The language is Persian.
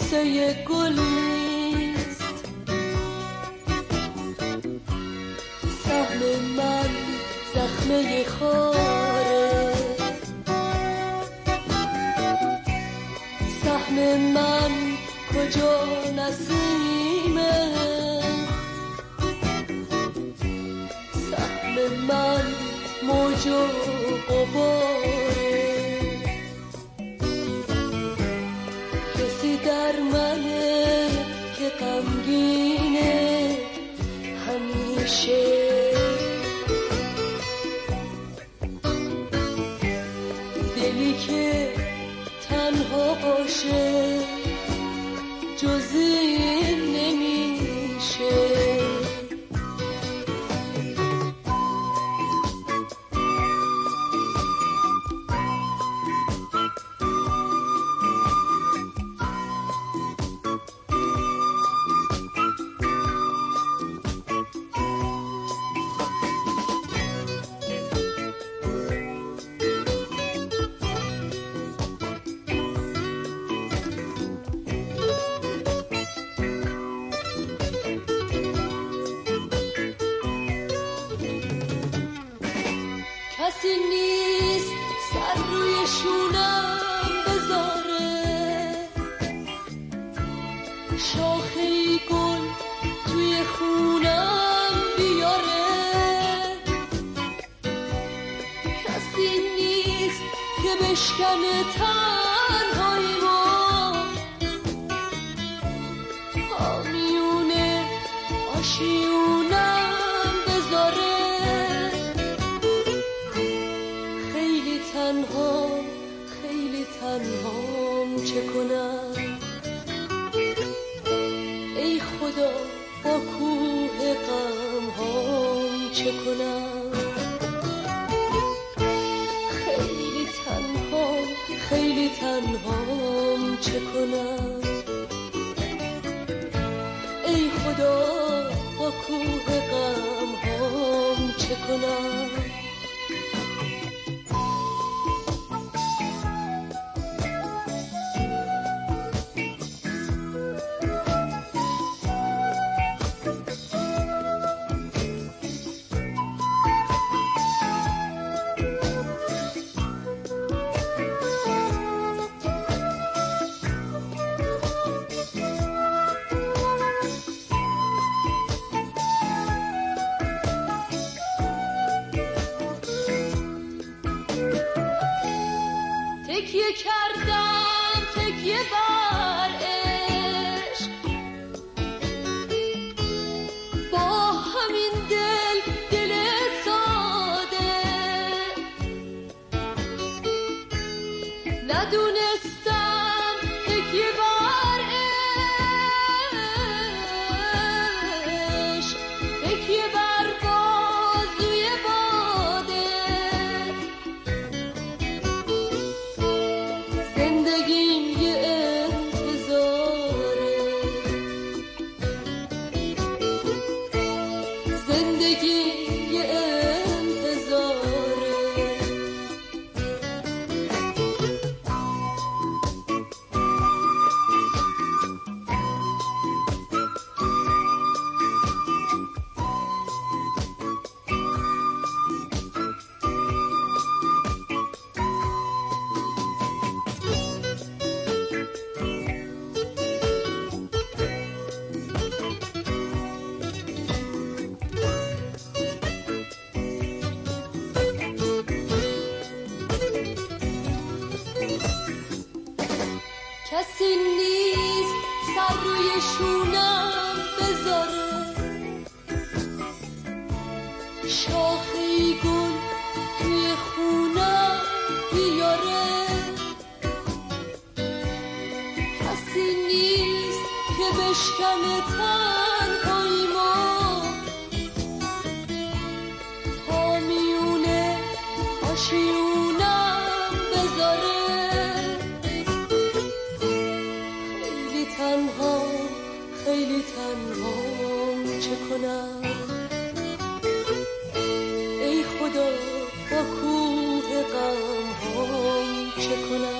بوسه گل نیست، سهم من زخمه خاره، سهم من کجا نسیمه، سهم من موج و غباره. کسی در منه که غمگینه همیشه، دلی که تنها باشه جز این نمیشه. کسی نیست سر روی شونم بذاره، شاخه گل توی خونم بیاره. کسی نیست که بشکنه تنهاییمو، آمیونه آشیونم بذاره. تنهام خیلی تنهام چه کنم، ای خدا با کوه غمهام چه کنم. خیلی تنهام خیلی تنهام چه کنم، ای خدا با کوه غمهام چه کنم. تکیه کردم تکیه بر عشق، با همین دل ساده. ندونستم تکیه بر عشق، تکیه بر بازوی باده. زندگیم یه انتظاره، زندگیم یه انتظاره. کسی نیست سر روی شونم بذاره، شاخه گل توی خونم بیاره. کسی نیست که بشکنه تنهاییمو، پامیونه آشیونم بذاره. تنهام خیلی تنهام چه کنم، ای خدا با کوه غمهام چه کنم.